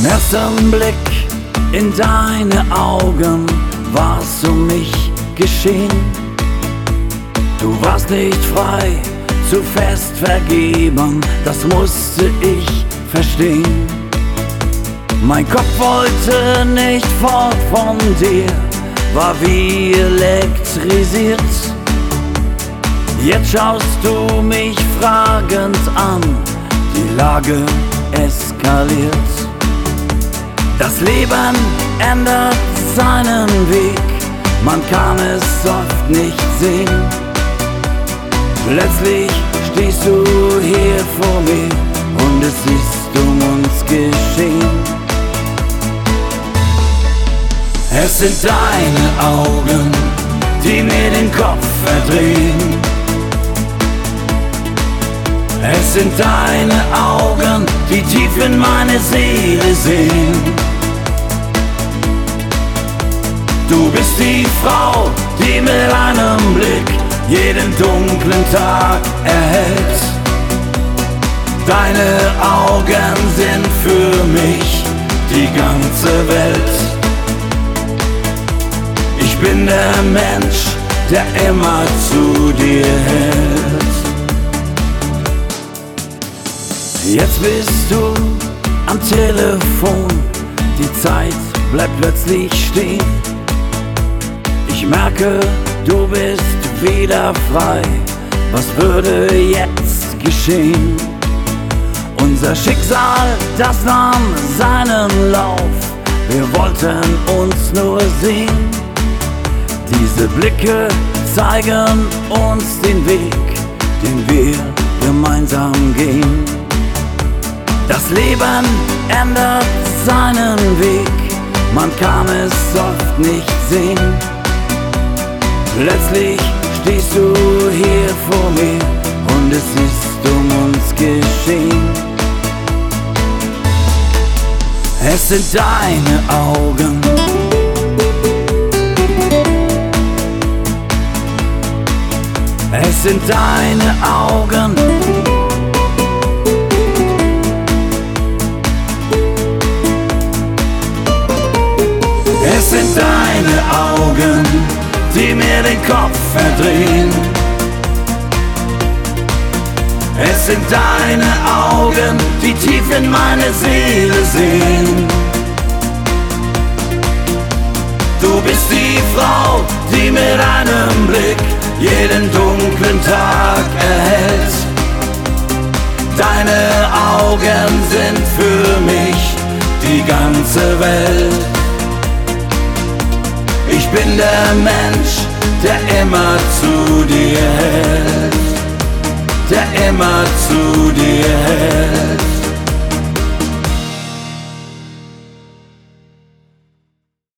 Beim ersten Blick in deine Augen war's um mich geschehen. Du warst nicht frei, zu fest vergeben, das musste ich verstehen. Mein Kopf wollte nicht fort von dir, war wie elektrisiert. Jetzt schaust du mich fragend an, die Lage eskaliert. Das Leben ändert seinen Weg, man kann es oft nicht sehen. Plötzlich stehst du hier vor mir und es ist um uns geschehen. Es sind deine Augen, die mir den Kopf verdrehen. Es sind deine Augen, die tief in meine Seele sehen. Du bist die Frau, die mit einem Blick jeden dunklen Tag erhält. Deine Augen sind für mich die ganze Welt. Ich bin der Mensch, der immer zu dir hält. Jetzt bist du am Telefon, die Zeit bleibt plötzlich stehen. Ich merke, du bist wieder frei, was würde jetzt geschehen? Unser Schicksal, das nahm seinen Lauf, wir wollten uns nur sehen. Diese Blicke zeigen uns den Weg, den wir gemeinsam gehen. Das Leben ändert seinen Weg, man kann es oft nicht sehen. Plötzlich stehst du hier vor mir und es ist um uns geschehen. Es sind deine Augen, es sind deine Augen, es sind deine Augen, die mir den Kopf verdrehen. Es sind deine Augen, die tief in meine Seele sehen. Du bist die Frau, die mit einem Blick jeden dunklen Tag erhält. Deine Augen sind für mich die ganze Welt. Ich bin der Mensch, der immer zu dir hält.